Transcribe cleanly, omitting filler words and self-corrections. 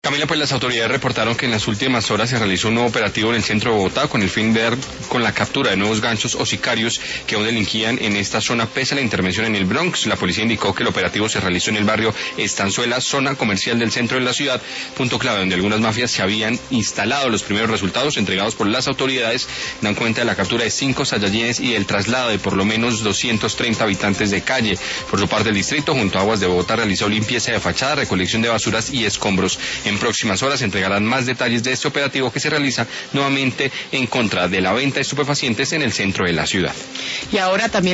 Camila, pues las autoridades reportaron que en las últimas horas se realizó un nuevo operativo en el centro de Bogotá con el fin de dar con la captura de nuevos ganchos o sicarios que aún delinquían en esta zona pese a la intervención en el Bronx. La policía indicó que el operativo se realizó en el barrio Estanzuela, zona comercial del centro de la ciudad, punto clave donde algunas mafias se habían instalado. Los primeros resultados entregados por las autoridades dan cuenta de la captura de 5 sayayines y el traslado de por lo menos 230 habitantes de calle. Por su parte, el distrito junto a Aguas de Bogotá realizó limpieza de fachada, recolección de basuras y escombros. En próximas horas entregarán más detalles de este operativo que se realiza nuevamente en contra de la venta de estupefacientes en el centro de la ciudad. Y ahora también